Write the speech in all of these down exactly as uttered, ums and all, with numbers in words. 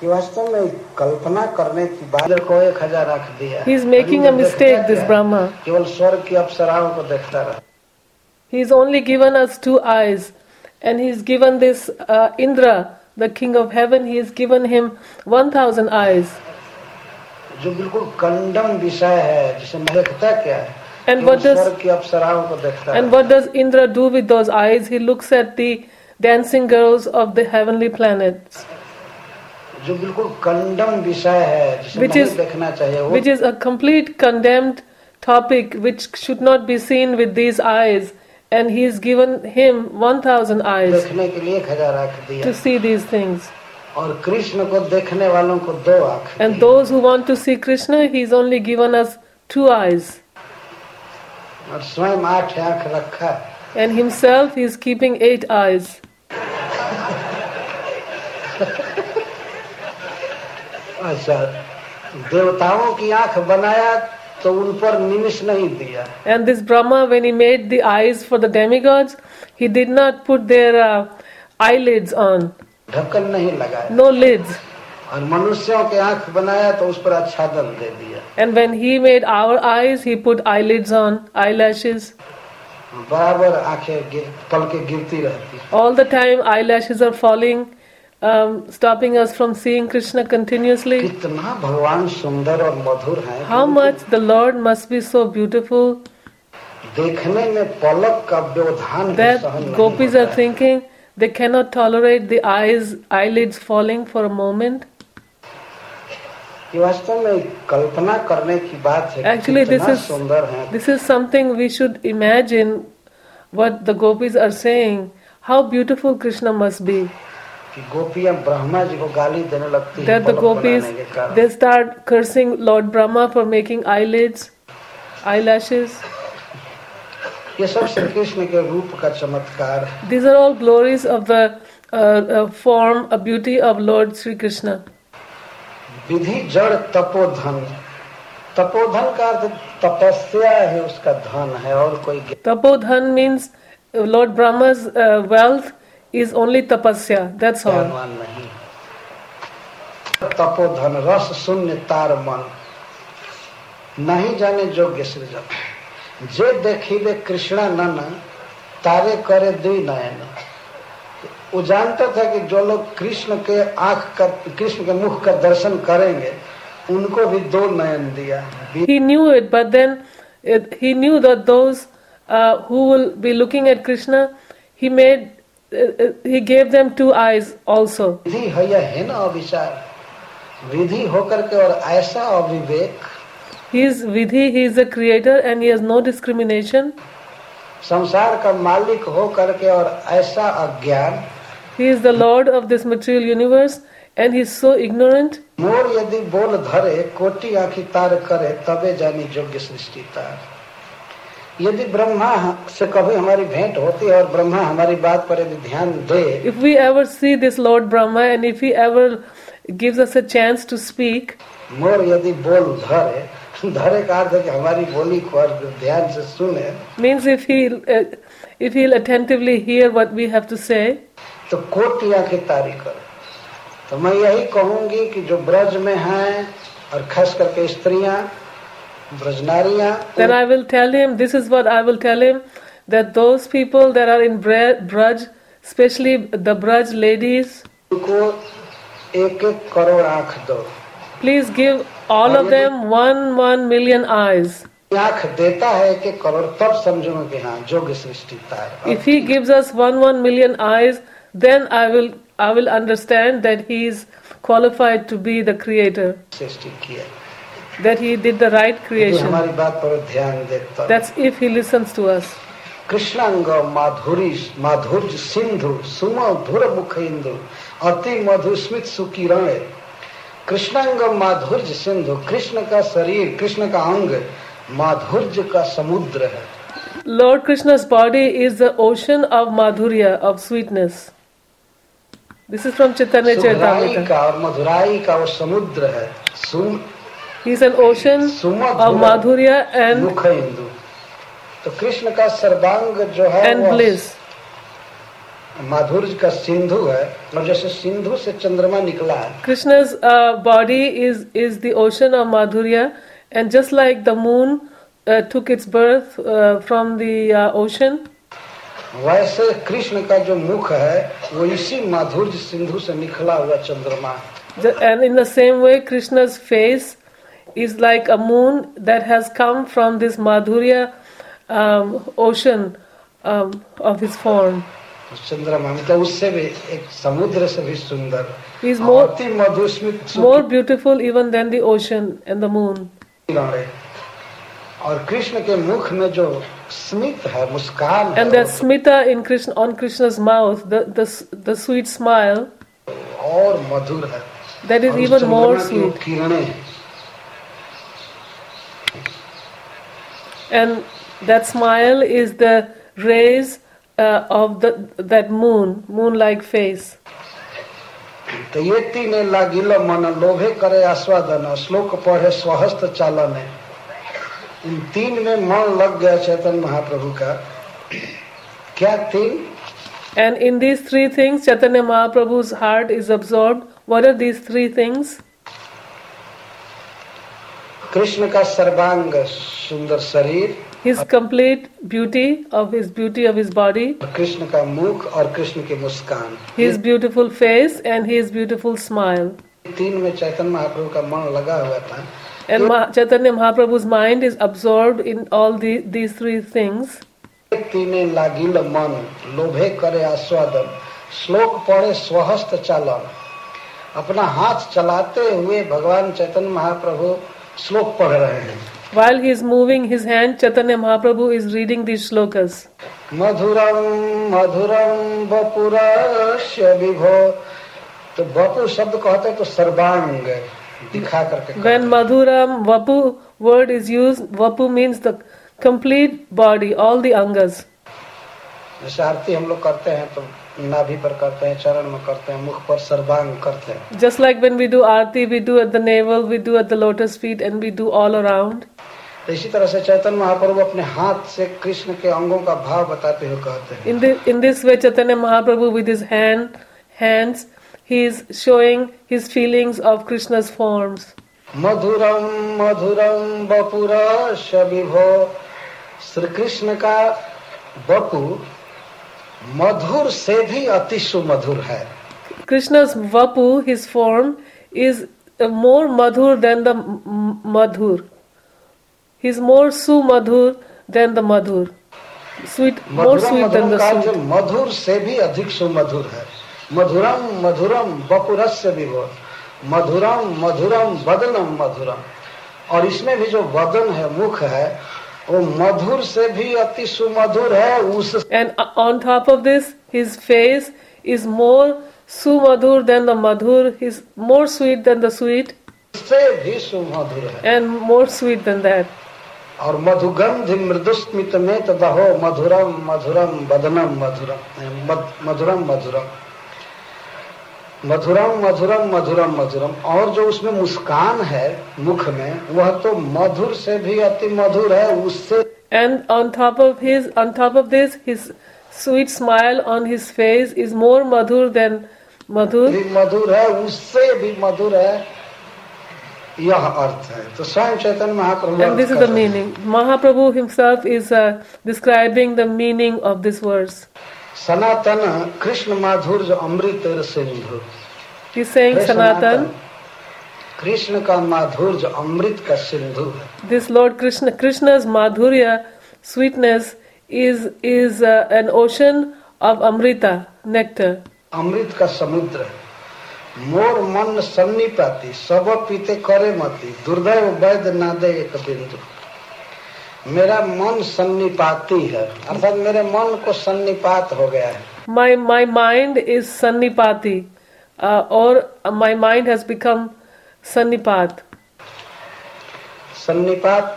कि वास्तव में कल्पना करने की बात को एक हजार रख दिया। He is making a mistake, this Brahma. केवल स्वर्ग की अप्सराओं को देखता रहा। He has only given us two eyes, and he has given this uh, Indra, the king of heaven, he has given him one thousand eyes. जो बिल्कुल condemn विषय है, जिसे देखता क्या है? And what does स्वर्ग की अप्सराओं को देखता and what does Indra do with those eyes? He looks at the dancing girls of the heavenly planets. जो बिल्कुल कंडम विषय है, जिसे Which नहीं is- देखना चाहिए, वो Which is a complete condemned topic which should not be seen with these eyes, and he has given him one thousand eyes देखने के लिए एक हजार रख दिया। to see these things. और कृष्ण को देखने वालों को दो आँख And the. those who want to see Krishna, he's only given us two eyes. और स्वयं आठ आँख रखा। And himself, he's keeping eight eyes. अच्छा, देवताओं की आँख बनाया तो उन पर निमिष नहीं दिया। And this Brahma, when he made the eyes for the demigods, he did not put their uh, eyelids on, ढक्कन नहीं लगाया। no lids. और मनुष्यों के आँख बनाया तो उस पर आच्छादन दे दिया। And when he made our eyes, he put eyelids on, eyelashes. बराबर आंखें गिर, पलकें गिरती रहती। All the time eyelashes are falling, um, stopping us from seeing Krishna continuously. कितना भगवान सुंदर और मधुर है। How much the Lord must be so beautiful देखने में पलक का व्यवधान भी that सहन नहीं gopis होता are है। thinking they cannot tolerate the eyes, eyelids falling for a moment. ये वास्तव में कल्पना करने की बात है। Actually, this कितना is सुंदर है। this is something we should imagine. What the gopis are saying, how beautiful Krishna must be. कि गोपियां ब्रह्मा जी को गाली देने लगती हैं That the पलक gopis बनाने के कारण। they start cursing Lord Brahma for making eyelids, eyelashes. ये सब श्री कृष्ण के रूप का चमत्कार है। These are all glories of the uh, uh, form, a beauty of Lord Sri Krishna. विधि जड़ तपोधन, तपोधन का अर्थ तपस्या है, उसका धन है और कोई ज्ञान Tapodhan means uh, Lord Brahma's uh, wealth is only tapasya. That's all. ज्ञानवान नहीं। तपोधन रस शून्य तार मन, नहीं जाने योग्य सृजन। जे देखिबे कृष्णा नन, तारे करे दुई नयन। वो जानता था कि जो लोग कृष्ण के आंख का, कृष्ण के मुख का दर्शन करेंगे, उनको भी दो नयन दिया। He knew it, but then it, he knew that those uh, who will be looking at Krishna, he made, uh, uh, he gave them two eyes also. विधि है यह है ना अविचार, विधि होकर के और ऐसा अविवेक। He is Vidhi, he is the creator and he has no discrimination. संसार का मालिक हो करके और ऐसा अज्ञान। He is the Lord of this material universe and he is so ignorant. मोर यदि बोल धरे, कोटि आँखि तार करे, तबे जानी योग्य सृष्टि तार। यदि ब्रह्मा से कभी हमारी भेंट होती है और ब्रह्मा हमारी बात पर यदि ध्यान दे, If we ever see this Lord Brahma and if he ever gives us a chance to speak, मोर यदि बोल धरे, धरे का अर्थ है कि हमारी बोली को ध्यान से सुने, means if he uh, if he'll attentively hear what we have to say, तो कोटि आँखि तारी करे। तो मैं यही कहूंगी कि जो ब्रज में हैं और खास करके स्त्रियां, ब्रजनारियां, then I will tell him, this is what I will tell him, that those people that are in Bra- Braj, especially the Braj ladies, उनको एक एक करोड़ आँख दो। please give all of them one one million eyes. आँख देता है एक एक करोड़, तब समझूंगा कि हाँ योग्य सृष्टि तार। If he gives us one one million eyes, then I will I will understand that he is qualified to be the creator, सृष्टि किया, that he did the right यदि creation. हमारी बात पर ध्यान देता। That's if he listens to us. कृष्णांग माधुरी माधुर्य सिंधु सुमधुर मुख इंदु अति मधु स्मित सुकिरण। कृष्णांग माधुर्य सिंधु, कृष्ण का शरीर, कृष्ण का अंग माधुर्य का समुद्र है। Lord Krishna's body is the ocean of madhurya, of sweetness. This is from Chaitanya सुधराई Charitamrita. का और मधुराई का वो समुद्र है। सुम He is an ocean of madhurya and मुख इंदु। तो कृष्ण का सर्वांग जो है and वो bliss. माधुर्य का सिंधु है, और जैसे सिंधु से चंद्रमा निकला है, Krishna's uh, body is is the ocean of Madhurya, and just like the moon uh, took its birth uh, from the uh, ocean, वैसे कृष्ण का जो मुख है वो इसी माधुर्य सिंधु से निकला हुआ चंद्रमा है। the, and in the same way, Krishna's face is like a moon that has come from this Madhurya um, ocean um, of his form. चंद्रमा मतलब उससे भी एक समुद्र से भी सुंदर, He is more अति मधुस्मित more beautiful even than the ocean and the moon. और कृष्ण के मुख में जो स्मित है, मुस्कान And है, that smita in Krishna, on Krishna's mouth, the, the, the sweet smile, और मधुर है, that is और उस even more चंद्रमा की वो sweet. किरणें हैं, And that smile is the rays uh, of the that moon, moon-like face. तो ये तीन लागिल मन लोभे करे आस्वादन, श्लोक पढ़े स्वहस्त चालन। इन तीन में मन लग गया चैतन्य महाप्रभु का। क्या तीन? And in these three things, Chaitanya Mahaprabhu's heart is absorbed. What are these three things? Krishna का सर्वांग सुंदर शरीर, His complete beauty of his beauty of his body, Krishna का मुख और कृष्ण की मुस्कान, his beautiful face and his beautiful smile. तीन में चैतन्य महाप्रभु का मन लगा हुआ था। And Ma- Chaitanya Mahaprabhu's mind is absorbed in all the, these three things. तीने लागिल मन लोभे करे आस्वादन, श्लोक पढ़े स्वहस्त चालन। अपना हाथ चलाते हुए भगवान चैतन्य महाप्रभु श्लोक पढ़ रहे हैं। While he is moving his hand, Chaitanya Mahaprabhu is reading these shlokas. मधुरम मधुरम वपुरस्य विभो, तो वपु शब्द कहते हैं तो सर्वांग दिखा करके। When Madhuram, Vapu word is used, Vapu means the complete body, all the angas. जैसे आरती हम लोग करते हैं तो नाभि पर करते हैं, चरण में करते हैं, मुख पर सर्वांग करते हैं। Just like when we do aarti, we do at the navel, we do at the lotus feet, and we do all around. तो इसी तरह से चैतन्य महाप्रभु अपने हाथ से कृष्ण के अंगों का भाव बताते हुए कहते हैं। In the, in this way, Chaitanya Mahaprabhu with his hand, hands, he is showing his feelings of Krishna's forms. मधुरम मधुरम वपुरस्य विभो, श्री कृष्ण का वपु मधुर से भी अति सुमधुर है। Krishna's Vapu, his form, is more madhur than the m- madhur. He's more sumadhur than the madhur. Sweet, more sweet than the sweet. मधुर से भी अधिक सुमधुर है। मधुरम मधुरम वपुरस्य विभो, मधुरम मधुरम वदनम मधुरम। और इसमें भी जो वदन है, मुख है, वो मधुर से भी अति सुमधुर है। उस And on top of this, his face is more sumadhur than the madhur. He's more sweet than the sweet, से भी सुमधुर है। and more sweet than that. और मधुगंधि मृदुस्मित में तो दहो मधुरम मधुरम वदनम मधुरम, मधुरम मधुरम मधुरम मधुरम मधुरम मधुरम। और जो उसमें मुस्कान है मुख में, वह तो मधुर से भी अति मधुर है। उससे And on top of his, on top of this, his sweet smile on his face is more madhur than madhur. भी मधुर है, उससे भी मधुर है, यह अर्थ है। तो स्वयं Chaitanya Mahaprabhu, And this is the meaning. Mahaprabhu himself is uh, describing the meaning of this verse. सनातन कृष्ण माधुर्य अमृत Sindhu. He's saying Sanatan, Krishna का माधुर्य अमृत का सिंधु है। this Lord Krishna, Krishna's madhurya, sweetness, is is uh, an ocean of amrita, nectar. अमृत का समुद्र है। मोर मन सन्निपाती, सब पीते करे मती, दुर्दैव वैद्य ना दे एक बिंदु। मेरा मन सन्निपाती है, अर्थात मेरे मन को सन्निपात हो गया है। My my mind is sannipati, uh, or uh, my mind has become sannipat. सन्निपात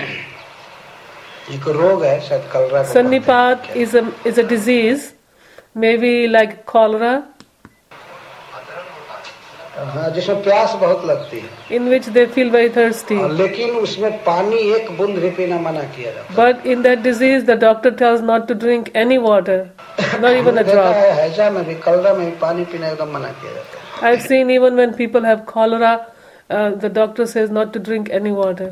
एक रोग है, शायद कलरा को Sannipat is a is a disease, maybe like cholera. हाँ, जिसमें प्यास बहुत लगती है, in which they feel very thirsty. लेकिन उसमें पानी एक बूंद भी पीना मना किया जाता है। But in that disease, the doctor tells not to drink any water, not even a देखा drop. है, हैजा में भी, कलरा में भी पानी पीना एकदम मना किया जाता है। I've seen even when people have cholera, uh, the doctor says not to drink any water.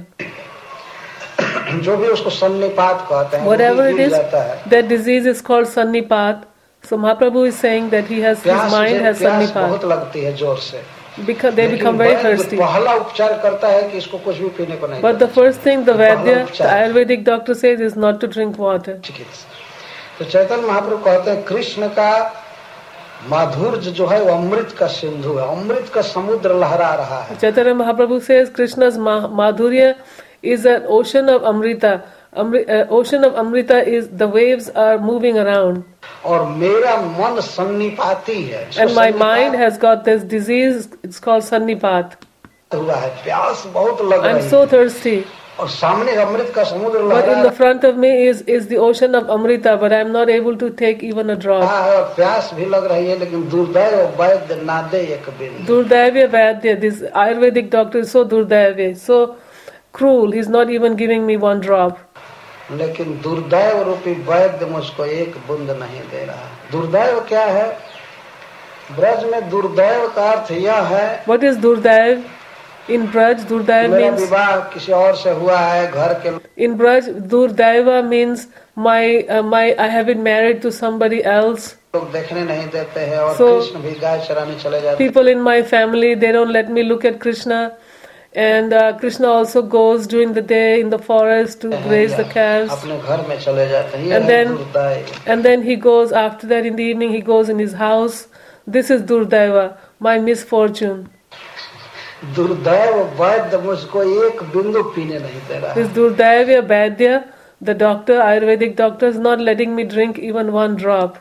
जो भी उसको सन्निपात कहते हैं, Whatever वो it भी is, गिर जाता है। that disease is called sannipat. So Mahaprabhu is saying that he has his प्यास mind has प्यास sannipat. बहुत लगती है जोर से, Because they लेकिन become very वैद्य thirsty. पहला उपचार करता है कि इसको कुछ भी पीने को नहीं But the देना। first thing the पहला Vaidya, the उपचार। Ayurvedic doctor says is not to drink water. चिकित्सा। तो चैतन्य महाप्रभु कहते हैं कृष्ण का माधुर्य जो है वो अमृत का सिंधु है, अमृत का समुद्र लहरा रहा है। Chaitanya Mahaprabhu says Krishna's ma- madhurya is an ocean of amrita. Amri- uh, ocean of amrita is the waves are moving around. और मेरा मन सन्निपाती है, And my mind has got this disease, it's called sannipat. हुआ है, प्यास बहुत लग I'm रही so है thirsty. और सामने अमृत का समुद्र But लहरा in the front of me is, is the ocean of amrita, but I'm not able to take even a drop. रहा है और प्यास भी लग रही है, लेकिन दुर्दैव वैद्य ना दे एक बिंदु। Durdavya Vaidya, this Ayurvedic doctor is so Durdavya, so cruel, he's not even giving me one drop. लेकिन दुर्दैव रूपी वैद्य मुझको एक बूंद नहीं दे रहा। दुर्दैव क्या है? ब्रज में दुर्दैव का अर्थ यह है, What is Durdav? In Braj, Durdav मेरा means, विवाह किसी और से हुआ है, घर के in Braj, Durdaiva means my, uh, my, I have been married to somebody else. लोग देखने नहीं देते हैं और So- कृष्ण भी गाय चराने चले जाते हैं। People in my family, they don't let me look at Krishna. And uh, Krishna also goes during the day in the forest to graze the calves. अपने घर में चले जाते हैं, ये And है then, दुर्दैव। and then he goes, after that in the evening, he goes in his house. This is Durdaiva, my misfortune. दुर्दैव वैद्य मुझको एक बिंदु पीने नहीं दे रहा है। This Durdaiva Vaidya, the doctor, Ayurvedic doctor, is not letting me drink even one drop.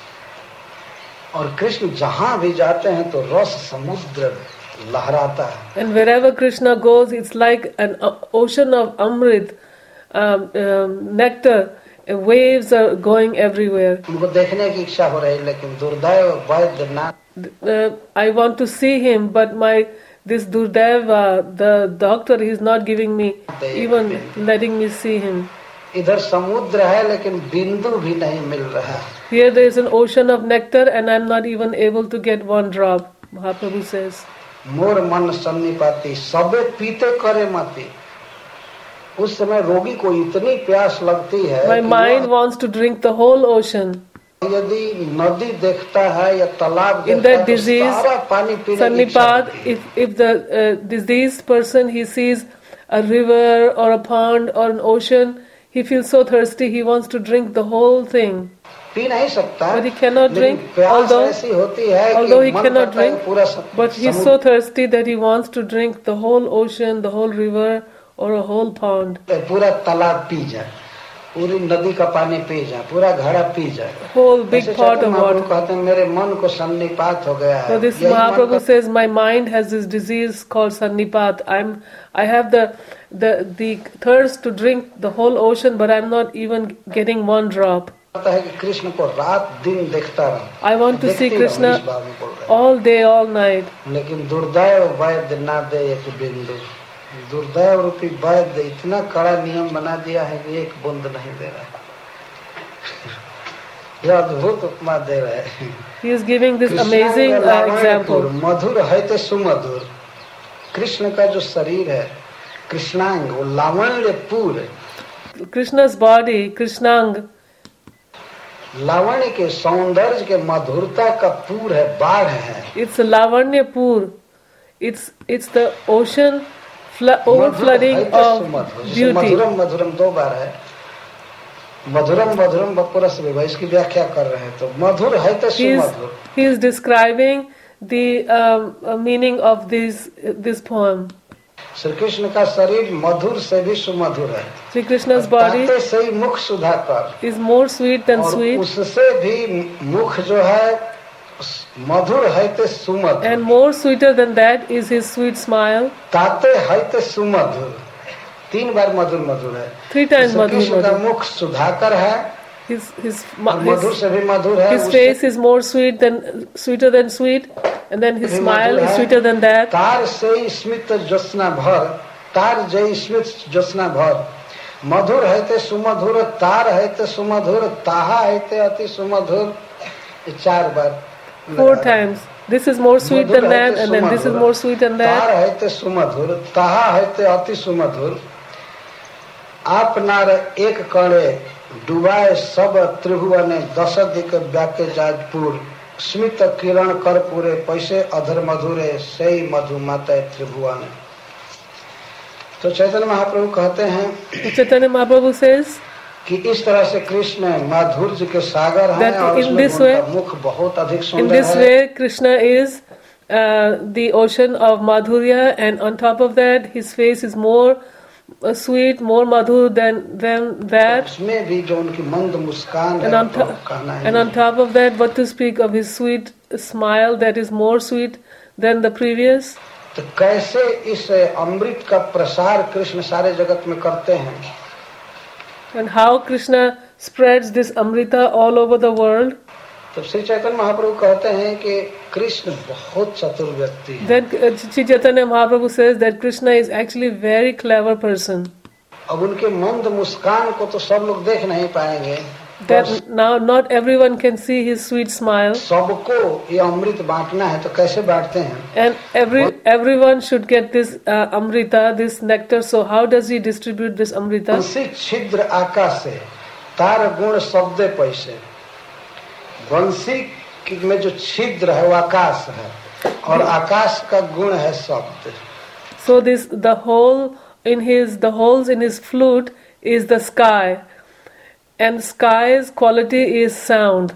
और कृष्ण जहाँ भी जाते हैं तो रस समुद्र लहराता है। And wherever Krishna goes, it's like an uh, ocean of amrit, um, um, nectar. uh, Waves are going everywhere. उनको देखने की इच्छा हो रही, लेकिन दुर्दैव वैद्य ना। Uh, I want to see him, but my this Durdaiva, the doctor, he is not giving me, even letting me see him. इधर समुद्र है लेकिन बिंदु भी नहीं मिल रहा। Here there is an ocean of nectar, and I'm not even able to get one drop. Mahaprabhu says. मोर मन सन्निपाती सबे पीते करे मती। उस समय रोगी को इतनी प्यास लगती है My कि mind वह wants to drink the whole ocean. यदि नदी देखता है या तालाब In देखता है that तो disease, सारा पानी पीने की इच्छा Sannipat, होती है। if, if the uh, diseased person, he sees a river or a pond or an ocean, he feels so thirsty, he wants to drink the whole thing. पी नहीं सकता, But he cannot लेकिन drink, प्यास although- ऐसी होती है कि Although he मन cannot करता है drink, पूरा स- but he's समुद्र- so thirsty that he wants to drink the whole ocean, the whole river, or a whole pond. पूरा तालाब पी जाए, पूरी नदी का पानी पी जाए, पूरा घड़ा पी जाए। Whole big ऐसे pot Chaitanya of Mahaprabhu water. कहते हैं मेरे मन को सन्निपात हो गया है। So this यही मन Mahaprabhu का- says, my mind has this disease called sannipat. I'm, I have the, the, the thirst to drink the whole ocean, but I'm not even getting one drop. कहता है कि कृष्ण को रात दिन देखता रहो। I want to see देखती Krishna रहो, इस बात में बोल रहे हैं। all day, all night. लेकिन दुर्दैव वैद्य ना दे एक बिंदु। दुर्दैव रूपी वैद्य इतना कड़ा नियम बना दिया है कि एक बूंद नहीं दे रहा। यह अद्भुत उपमा दे रहे हैं। He is giving this amazing uh, example. मधुर है तो सुमधुर। कृष्ण का जो शरीर है कृष्णांग, वो लावण्य पूर, Krishna's body, Krishnang, लावण्य के सौंदर्य के मधुरता का पूर है, बाढ़ है। it's a Lavanya Pur. It's, it's the ocean fl- overflooding मधुर है तो of सुमधुर। जैसे beauty. मधुरम मधुरम दो बार है। मधुरम मधुरम बपुरस विवाह, इसकी व्याख्या कर रहे हैं। तो मधुर है तो He is, सुमधुर। he is describing the um, uh, meaning of this, this poem. Shri Krishna का शरीर मधुर से भी सुमधुर है। Sri Krishna's body ताते से ही मुख Sudhakar, is more sweet than और sweet, उससे भी मुख जो है मधुर है तो सुमधुर। and more sweeter than that is his sweet smile. ताते है तो सुमधुर, तीन बार मधुर मधुर है। Three times Shri madhur Krishna का madhur. मुख सुधाकर है, his his और मधुर से भी मधुर है, his face is more sweet than sweeter than sweet, and then his smile is sweeter than that. तार से स्मित ज्योत्सना भर, तार जय स्मित ज्योत्सना भर, मधुर है ते सुमधुर, तार है ते सुमधुर, ताहा है ते अति सुमधुर, चार बार four times. This is more sweet than that, and then this is more sweet than that. तार है ते सुमधुर, ताहा है ते अति सुमधुर, आप नार एक कणे डुबाए सब त्रिभुवने, दस दिक व्याके जाजपुर, स्मित किरण कर पूरे, पैसे अधर मधुरे, सही मधु माता त्रिभुवन। तो चैतन्य महाप्रभु कहते हैं, चैतन्य महाप्रभु says कि इस तरह से कृष्ण माधुर्य के सागर हैं और उसमें उनका मुख बहुत अधिक सुंदर है। In this way, Krishna is uh, the ocean of Madhurya, and on top of that, his face is more uh, sweet, more madhur than than that. उसमें भी जो उनकी मंद मुस्कान and है, on, तो to- कहना है and on top of that, what to speak of his sweet smile that is more sweet than the previous. तो कैसे इस अमृत का प्रसार कृष्ण सारे जगत में करते हैं, And how Krishna spreads this Amrita all over the world. तो श्री चैतन्य महाप्रभु कहते हैं कि कृष्ण बहुत चतुर व्यक्ति है। Then uh, Sri Chaitanya Mahaprabhu says that Krishna is actually a very clever person. अब उनके मंद मुस्कान को तो सब लोग देख नहीं पाएंगे, That now not everyone can see his sweet smile, सबको ये अमृत बांटना है, तो कैसे बांटते हैं? and every everyone should get this uh, Amrita, this nectar. So how does he distribute this Amrita? बंसी छिद्र आकाश से, तार गुण शब्द पैसे। बंसी में जो छिद्र है वो आकाश है, और आकाश का गुण है शब्द। So this the hole in his the holes in his flute is the sky, and sky's quality is sound.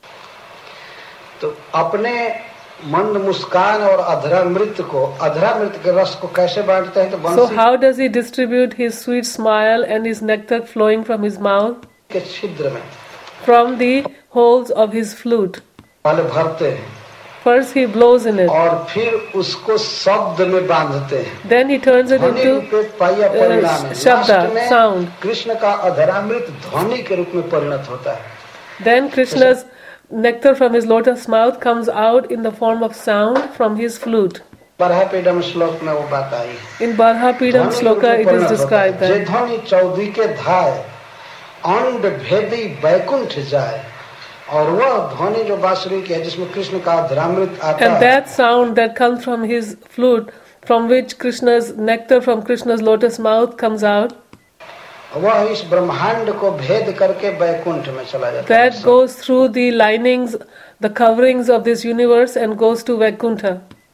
तो अपने मंद मुस्कान और अधरामृत को, अधरामृत के रस को कैसे बांटते हैं? तो So बंसी how does he distribute his sweet smile and his nectar flowing from his mouth? के छिद्र में From the holes of his flute. पहले भरते हैं First he blows in it, और फिर उसको शब्द में बांधते हैं। then he turns it ध्वनि into रूपे पाया परिणाम है। शब्दा, लास्ट में sound. कृष्ण का अधरामृत ध्वनि के रूप में परिणत होता है। Then Krishna's nectar from his lotus mouth comes out in the form of sound from his flute. बरहापीडम श्लोक में वो बात आई। In Barhapidam Shloka it is described J that ध्वनि चौदी के धाय, अंड भेदी बैकुंठ जाए, और वह ध्वनि जो बांसुरी की है जिसमें कृष्ण का अधरामृत आता and है, that sound that comes from his flute, from which Krishna's nectar from Krishna's lotus mouth comes out, वह इस ब्रह्मांड को भेद करके बैकुंठ में चला जाता है। that goes through the linings, the coverings of this universe and goes to Vaikuntha.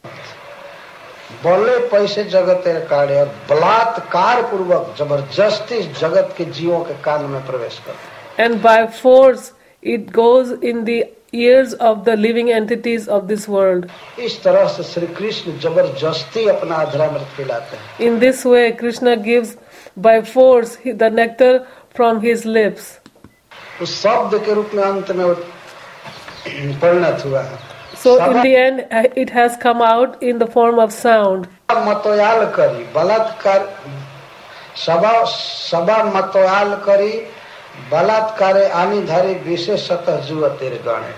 बोले पैसे जगत काढ़े, और बलात्कार पूर्वक जबरदस्ती जगत के जीवों के कान में प्रवेश करते। And by force it goes in the ears of the living entities of this world. इस तरह से श्री कृष्ण जबरदस्ती अपना अधरामृत पिलाते हैं। In this way Krishna gives by force the nectar from his lips. उस शब्द के रूप में अंत में वो परिणत हुआ है। So in the end uh, it has come out in the form of sound. मतोयाल करी बलात्कार, सभा सभा मतोयाल करी बलात्कारे आनीधारी विशेषतः जुवतिर गणे।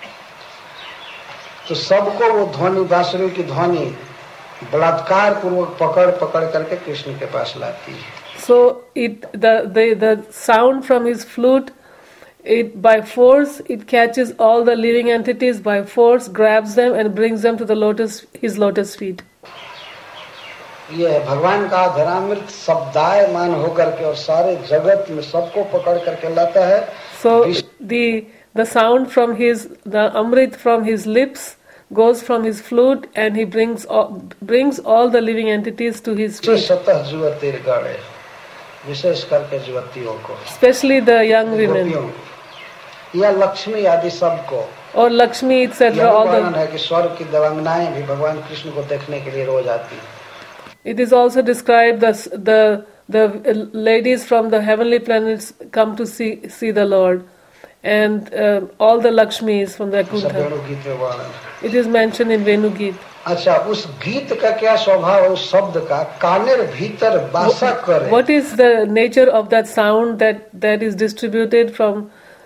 तो सबको वो ध्वनि, बांसुरी की ध्वनि बलात्कार पूर्वक पकड़ पकड़ करके कृष्ण के पास लाती है। So it the the the sound from his flute, it by force it catches all the living entities, by force grabs them and brings them to the lotus his lotus feet. ये है भगवान का अधरामृत शब्दायमान होकर के और सारे जगत में सबको पकड़ करके लाता है। So the the sound from his the amrit from his lips goes from his flute and he brings all, brings all the living entities to his feet, विशेषतः जुवतिर गणे, विशेष करके जुवतियों को, especially the young women गोपियों या लक्ष्मी आदि सबको। or Lakshmi et cetera. All वर्णन the है कि स्वर्ग की देवांगनाएं भी भगवान कृष्ण को देखने के लिए रोज आती हैं। it is also described the the the ladies from the heavenly planets come to see see the Lord, and uh, all the Lakshmis from the सब Vaikuntha. वेणु गीत में वर्णन है। It is mentioned in Venu Geet. अच्छा, उस गीत का क्या स्वभाव है? उस शब्द का कानेर भीतर वासा करे। What is the nature of that sound that that is distributed from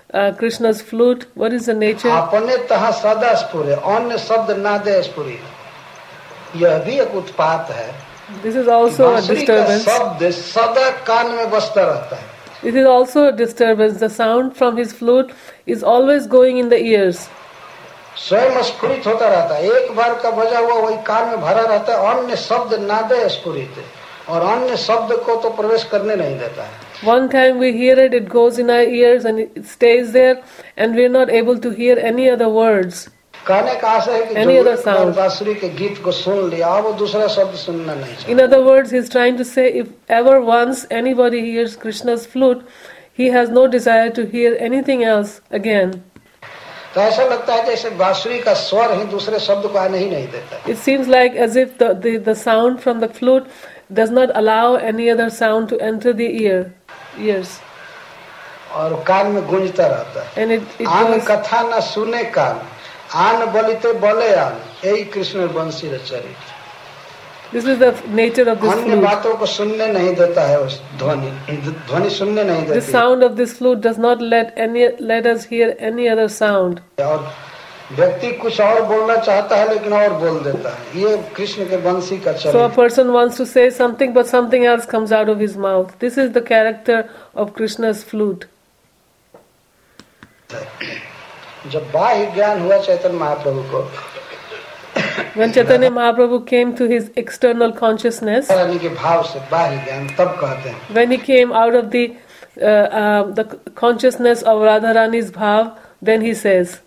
uh, Krishna's flute? What is the nature? अपने तहा सदा स्फुरे, अन्य शब्द नादे स्फुरी, यह भी एक उत्पात है। This is also a बांसुरी का disturbance. शब्द सदा कान में बजता रहता है। It is also a disturbance. The sound from his flute is always going in the ears. स्वयं स्फुरित होता रहता है, एक बार का बजा हुआ वही कान में भरा रहता है। अन्य शब्द नादे स्फुरित, और अन्य शब्द को तो प्रवेश करने नहीं देता है। One time we hear it, it goes in our ears and it stays there, and we are not able to hear any other words. कहने का आशा है कि Any जो other एक बार sound. बांसुरी के गीत को सुन लिया, अब वो दूसरा शब्द सुनना नहीं चाहिए। In other words, he is trying to say, if ever once anybody hears Krishna's flute, he has no desire to hear anything else again. तो ऐसा लगता है जैसे बांसुरी का स्वर ही दूसरे शब्द को आने ही नहीं देता। It seems like as if the, the, the sound from the flute does not allow any other sound to enter the ear, ears. और कान में गूंजता रहता है। And it, it आन goes, कथा न सुने कान, आन बलिते बोले आन, यही कृष्ण बंसी रचरी। this is the nature of this अन्य flute. बातों को सुनने नहीं देता है, उस ध्वनि ध्वनि सुनने नहीं The देती। sound of this flute does not let any let us hear any other sound. और व्यक्ति कुछ और बोलना चाहता है लेकिन और बोल देता है। ये कृष्ण के बंसी का So a चरित्र। person wants to say something, but something else comes out of his mouth. This is the character of Krishna's flute. जब बाह्य ज्ञान हुआ चैतन्य महाप्रभु को, When Chaitanya Mahaprabhu came to his external consciousness, रानी के भाव से बाह्य ज्ञान तब कहते हैं। when he came out of the uh, uh, the consciousness of Radharani's bhav, then he says,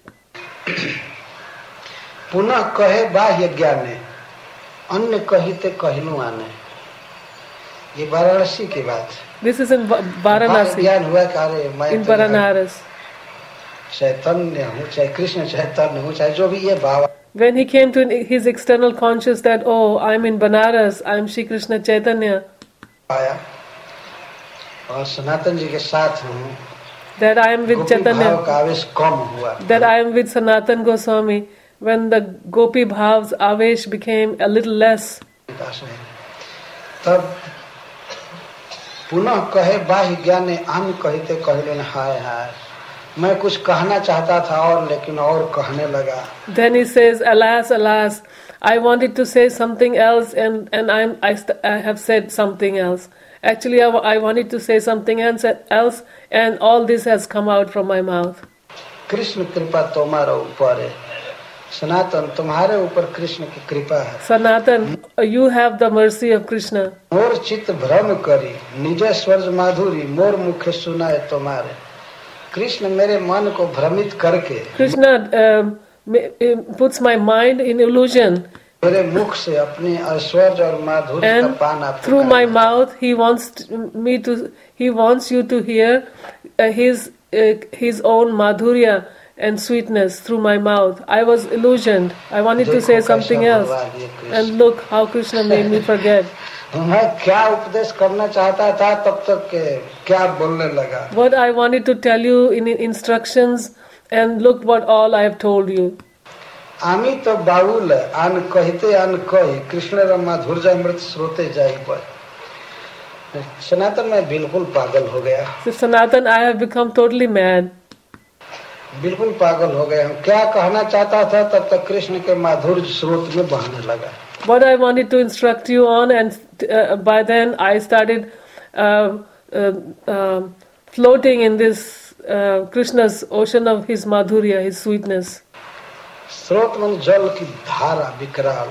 पुनः कहे बाह्य ज्ञाने, अन्य कहिते कहनु आने। ये वाराणसी की बात है। this is in Va- बाह्य Varanasi, ज्ञान हुआ कि अरे मैं in तो Varanaras. चैतन्य हूँ, चाहे कृष्ण चैतन्य हूँ, चाहे जो भी ये भाव When he came to his external conscious that, oh, I'm in Banaras, I'm Shri Krishna Chaitanya, आया और सनातन जी के साथ हूँ, that I am with गोपी भाव Chaitanya, का आवेश कम हुआ। that I am with Sanatan Goswami, when the Gopi Bhav's Avesh became a little less, तब पुनः कहे बाह्य ज्ञाने, अन्य कहते कहले हाय हाय, मैं कुछ कहना चाहता था और लेकिन और कहने लगा। then he says, alas, alas, I wanted to say something else and, and I'm, I, st- I have said something else. Actually, I, w- I wanted to say something else, else and all this has come out from my mouth. Krishna कृपा तुम्हारे ऊपर है, सनातन तुम्हारे ऊपर कृष्ण की कृपा है। Sanatan, you have the mercy of Krishna. मोर चित्त भ्रम करी, निज स्वर्ज माधुरी, मोर मुखे सुनाए तुम्हारे। कृष्ण मेरे मन को भ्रमित करके Krishna um, ma- um, puts my mind in illusion, मेरे मुख से अपने ऐश्वर्य और माधुर्य का and पान आप through my mouth he wants t- me to he wants you to hear uh, his uh, his own madhurya and sweetness through my mouth. I was illusioned. I wanted to say something else, and look how Krishna made me forget. मैं क्या उपदेश करना चाहता था तब तक के क्या बोलने लगा। What I wanted to tell you in instructions, and look what all I have told you. आमी तो बाउल आन कहते आन कही, कृष्ण र माधुर्य अमृत स्रोते जाई पर। सनातन में बिल्कुल पागल हो गया। So Sanatan, I have become totally mad. बिल्कुल पागल हो गया। क्या कहना चाहता था तब तक कृष्ण के माधुर्य स्रोत में बहने लगा। What I wanted to instruct you on, and uh, by then I started uh, uh, uh, floating in this uh, Krishna's ocean of his madhurya, his sweetness. स्रोत मन जल की धारा विकराल,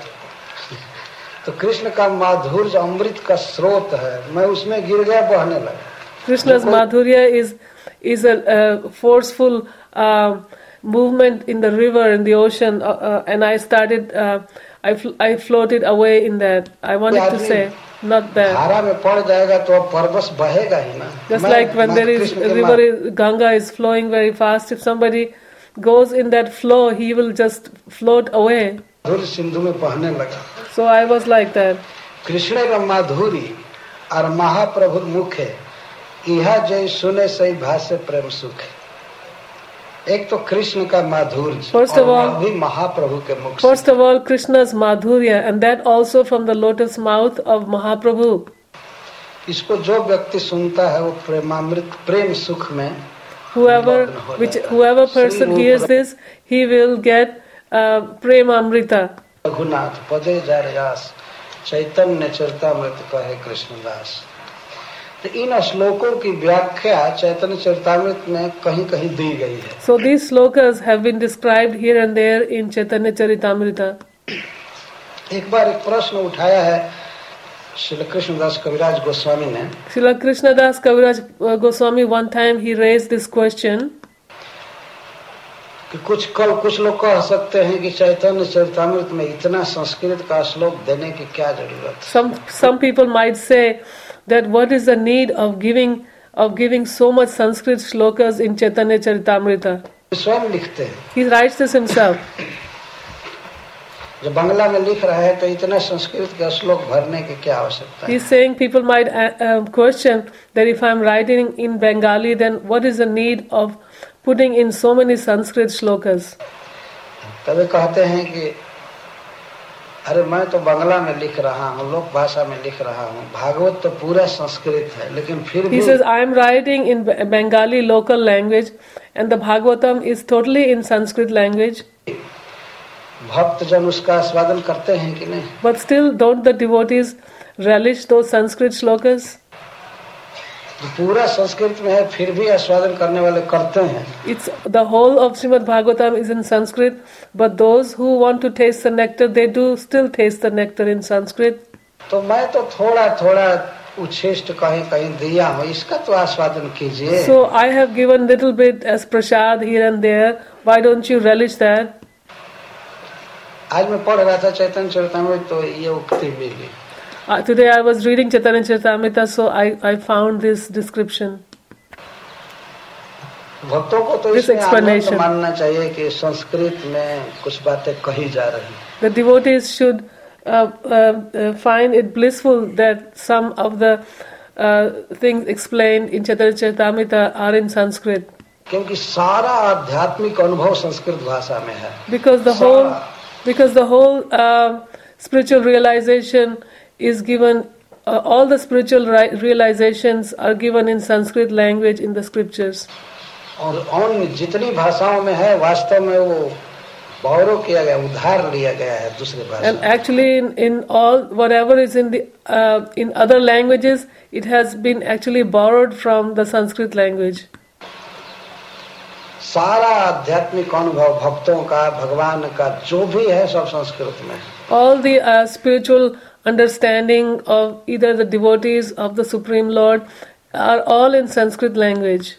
तो कृष्ण का माधुर्य अमृत का स्रोत है, मैं उसमें गिर गया, बहने लगा। Krishna's madhurya is is a, a forceful uh, movement in the river, in the ocean, uh, uh, and I started. Uh, I fl- I floated away in that. I wanted to say, not that. धारा में पड़ जाएगा तो अब परवश बहेगा ही ना। Just मैं- like when मैं there is कृष्ण a के river, is, Ganga is flowing very fast. If somebody goes in that flow, he will just float away. माधुर्य सिंधु में बहने लगा। So I was like that. Krishna र माधुरी और महाप्रभु मुखे, इहा जय सुने सही भाषे प्रेम सुख। एक तो कृष्ण का माधुर्य First of और all- वह भी महाप्रभु के मुख से। First of all, Krishna's madhurya, and that also from the lotus mouth of Mahaprabhu. इसको जो व्यक्ति सुनता है वो प्रेमामृत प्रेम सुख में whoever निमग्न हो which जाता है। whoever person श्री रूप hears this, he will get uh, prema amrita. Raghunath पदे जा रयास चैतन्य चरितामृत कहे कृष्णदास। तो इन श्लोकों की व्याख्या चैतन्य चरितामृत में कहीं कहीं दी गई है। So these slokas have been described here and there in Chaitanya Charitamrita. एक बार एक प्रश्न उठाया है श्री कृष्णदास कविराज गोस्वामी ने। Srila Krishnadas Kaviraj uh, Goswami one time he raised this question कि कुछ कल कुछ लोग कह सकते हैं कि चैतन्य चरितामृत में इतना संस्कृत का श्लोक देने की क्या जरूरत है। some some people might say that what is the need of giving of giving so much Sanskrit shlokas in Chaitanya Charitamrita. स्वयं लिखते हैं, He writes this himself. जब बांग्ला में लिख रहा है तो इतना संस्कृत का श्लोक भरने की क्या आवश्यकता है। He's saying people might uh, uh, question that if I'm writing in Bengali, then what is the need of putting in so many Sanskrit shlokas? तभी कहते हैं कि अरे मैं तो बांग्ला में लिख रहा हूँ, लोक भाषा में लिख रहा हूँ, भागवत तो पूरा संस्कृत है, लेकिन फिर He भी says, I am writing in Bengali local language and the Bhagavatam is totally in Sanskrit language. भक्त जन उसका आस्वादन करते हैं कि नहीं। But still, don't the devotees relish those Sanskrit shlokas? पूरा संस्कृत में है फिर भी आस्वादन करने वाले करते हैं। It's the whole of Srimad Bhagavatam is in Sanskrit, but those who want to taste the nectar, they do still taste the nectar in Sanskrit. तो मैं तो थोड़ा थोड़ा उच्छिष्ट कहीं कहीं दिया हूँ, इसका तो आस्वादन कीजिए। So I have given little bit as prasad here and there. Why don't you relish that? आज मैं पढ़ रहा था चैतन्य चरितामृत तो ये उक्ति मिली। Uh, today I was reading Chaitanya Charitamrita, so I, I found this description. भक्तों को तो This इसमें आनंद explanation. मानना चाहिए कि संस्कृत में कुछ बातें कही जा रही। The devotees should uh, uh, uh, find it blissful that some of the uh, things explained in Chaitanya Charitamrita are in Sanskrit. क्योंकि सारा आध्यात्मिक अनुभव संस्कृत भाषा में है। Because the whole, because the whole uh, spiritual realization is given, uh, all the spiritual ri- realizations are given in Sanskrit language in the scriptures. और अन्य जितनी भाषाओं में है वास्तव में वो बौरो किया गया, उधार लिया गया है दूसरे भाषा। And actually, in, in all whatever is in the uh, in other languages, it has been actually borrowed from the Sanskrit language. सारा आध्यात्मिक अनुभव भक्तों का, भगवान का जो भी है सब संस्कृत में है। All the uh, spiritual understanding of either the devotees of the Supreme Lord are all in Sanskrit language.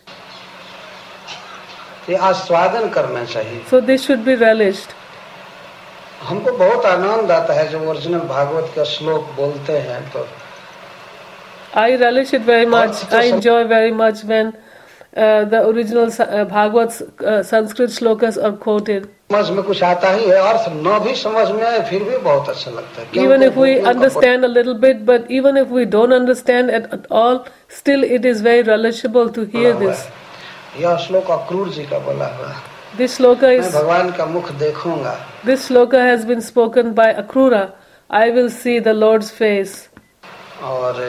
ये आस्वादन करना चाहिए। So this should be relished. हमको बहुत आनंद आता है जब ओरिजिनल भागवत का श्लोक बोलते हैं तो I relish it very much. I enjoy very much when uh, the original uh, Bhagavats uh, Sanskrit shlokas are quoted. समझ में कुछ आता ही है, अर्थ न भी समझ में आए फिर भी बहुत अच्छा लगता है। Even if we understand a little bit, but even if we don't understand it at all, still it is very relishable to hear this. यह श्लोक अक्रूर जी का बोला हुआ। This shloka मैं is भगवान का मुख देखूंगा। this shloka has been spoken by Akrura. I will see the Lord's face. और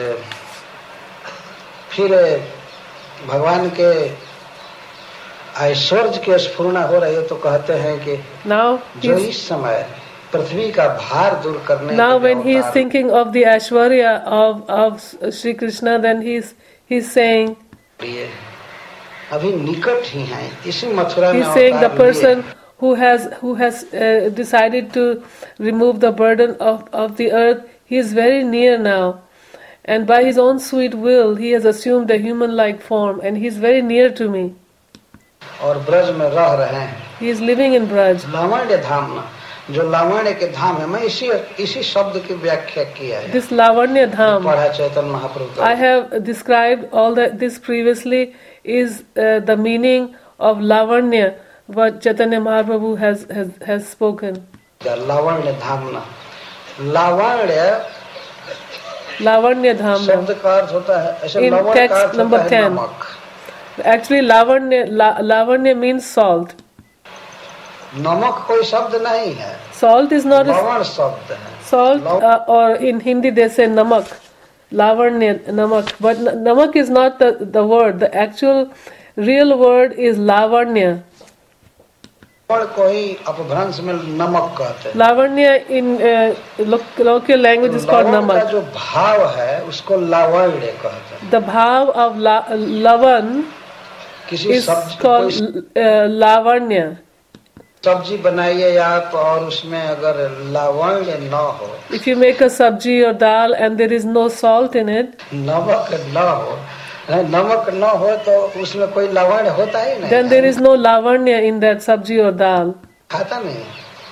फिर भगवान के ऐश्वर्य की स्फुरना हो रही है तो कहते हैं कि Now जो he's, इस समय पृथ्वी का भार दूर करने now के लिए when he is अवतार thinking of the Aishwarya of of Sri Krishna, then he's he's saying लिए अभी निकट ही हैं, इसी मथुरा में he's saying the अवतार लिए। person who has who has uh, decided to remove the burden of of the earth. He is very near now, and by his own sweet will, he has assumed a human-like form, and he is very near to me. और ब्रज में रह रहे हैं। He is living in Braj. लावण्य धाम ना, जो लावण्य के धाम है, मैं इसी इसी शब्द की व्याख्या किया है। This Lavanya Dham, पढ़ा चैतन्य महाप्रभु का। I have described all that this previously is uh, the meaning of Lavanya, what Chaitanya Mahaprabhu has has has spoken. लावण्य धाम ना, लावण्य Lavanya Dham. शब्द का अर्थ होता है ऐसे In लवण text का अर्थ number होता है ten. नमक। Actually, Lavanya La, Lavanya means salt. नमक कोई शब्द नहीं है, Salt is not a लवण शब्द है। salt, Lav- uh, or in Hindi they say namak. Lavanya, namak. But n- namak is not the, the word. The actual real word is lavanya. और कोई अपभ्रंश में नमक कहते हैं। Lavanya in uh, loc- local language is called लवण का namak. जो भाव है उसको लावण्य कहते हैं। The bhav of la- lavan किसी is सब्जी called कोई uh, lavanya. सब्जी बनाइए आप और उसमें अगर लावण्य न हो, If you make a sabji or dal and there is no salt in it, नमक न हो, नमक न हो तो उसमें कोई लावण्य होता ही नहीं। then there is no lavanya in that sabji or dal. खाता नहीं।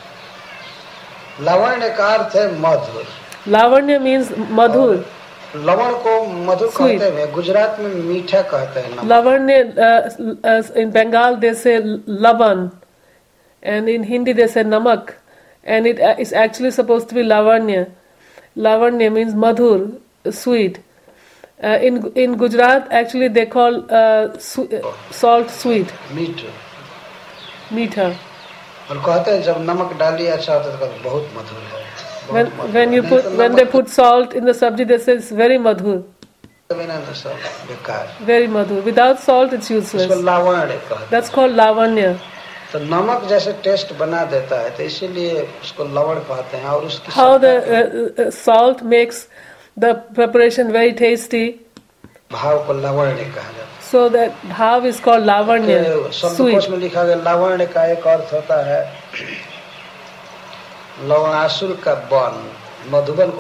लावण्य का अर्थ है मधुर। Lavanya means madhur. लवण को मधुर Sweet. कहते हैं, गुजरात में मीठा कहते हैं। नमक। Lavanya, uh, uh, in Bengal they say laban, and in Hindi they say namak, and it uh, is actually supposed to be lavanya. Lavanya means madhur, sweet. Uh, in in Gujarat, actually they call uh, su- uh, salt sweet, मीठ। meetha. और कहते हैं जब नमक डालिए अच्छा होता है तो कहते हैं, बहुत मधुर है। बहुत When मधुर when है। you नहीं put तो when they नमक put salt in the sabji, they say it's very madhur, बिना तो सब बेकार। very madhur. Without salt, it's इसको useless. लावण्य कहते हैं। That's called lavanya. तो नमक जैसे टेस्ट बना देता है तो इसीलिए उसको लवण कहते हैं। और उसकी How the सत्ता uh, uh, salt makes the preparation very tasty. भाव को लावण्य कहा जाता है। So that bhav is called lavanya, शब्दकोश sweet. में लिखा गया लावण्य का एक अर्थ होता है लवणासुर का वन, मधुबन